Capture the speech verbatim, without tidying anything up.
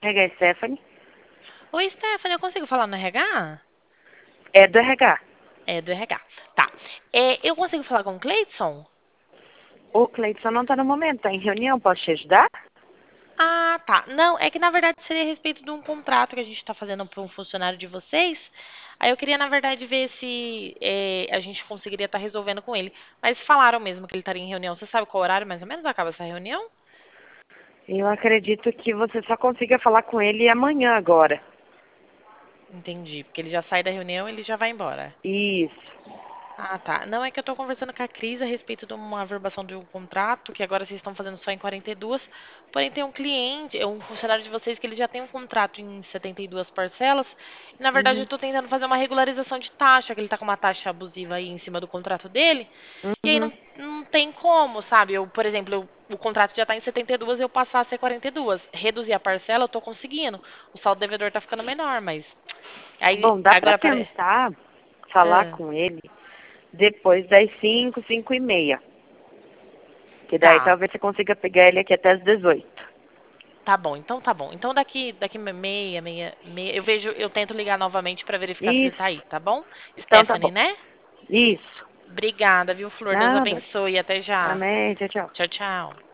R H Stephanie. Oi, Stephanie, eu consigo falar no R H? É do R H. É do R H. Tá. É, eu consigo falar com o Cleidson? O Cleiton não tá no momento, tá em reunião, posso te ajudar? Ah, tá. Não, é que na verdade seria a respeito de um contrato que a gente tá fazendo para um funcionário de vocês. Aí eu queria, na verdade, ver se é, a gente conseguiria estar resolvendo com ele. Mas falaram mesmo que ele estaria em reunião. Você sabe qual horário mais ou menos acaba essa reunião? Eu acredito que você só consiga falar com ele amanhã agora. Entendi, porque ele já sai da reunião e ele já vai embora. Isso. Ah, tá. Não, é que eu tô conversando com a Cris a respeito de uma averbação de um contrato, que agora vocês estão fazendo só em quarenta e duas, porém tem um cliente, é um funcionário de vocês que ele já tem um contrato em setenta e duas parcelas, e na verdade eu Uhum. tô tentando fazer uma regularização de taxa, que ele tá com uma taxa abusiva aí em cima do contrato dele, e aí Uhum. não, não tem como, sabe? Eu, por exemplo, eu- o contrato já tá em setenta e duas, eu passar a ser quarenta e duas. Reduzir a parcela, eu tô conseguindo. O saldo devedor tá ficando menor, mas aí Bom, dá pra agora para tentar falar com ele depois das cinco, cinco e meia. Que daí tá. talvez você consiga pegar ele aqui até as dezoito. Tá bom, então tá bom. Então daqui daqui meia, meia, meia, eu vejo, eu tento ligar novamente pra verificar se ele tá aí, Isso. tá bom? Então tá Stephanie, bom. né? Isso. Obrigada, viu, Flor? Deus Nada. abençoe. Até já. Amém. Tchau, tchau. Tchau, tchau.